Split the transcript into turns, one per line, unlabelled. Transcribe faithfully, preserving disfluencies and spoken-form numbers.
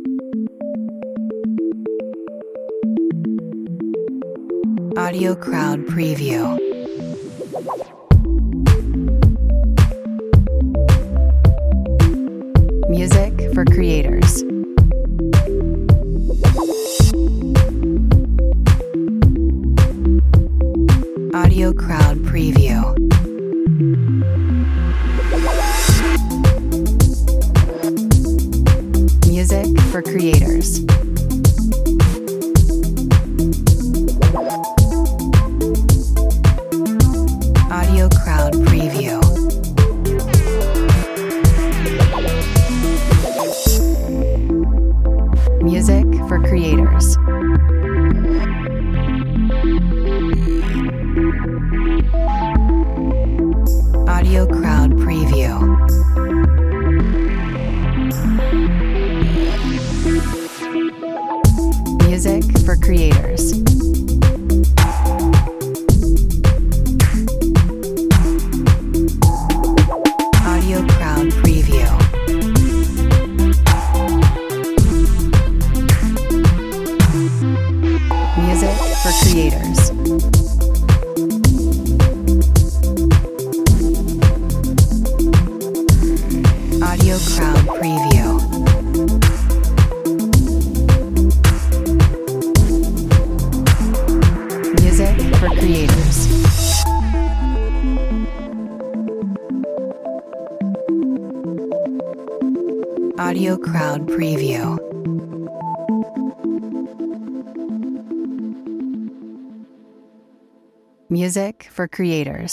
Audio Crowd Preview. Music for creators. Audio Crowd Preview. Music for creators. Audio Crowd Preview. Music for creators. Audio Crowd Preview. Music for creators. Audio Crowd Preview. Music for creators. Audio Crowd Preview. Music for creators. Audio Crowd Preview. Music for creators.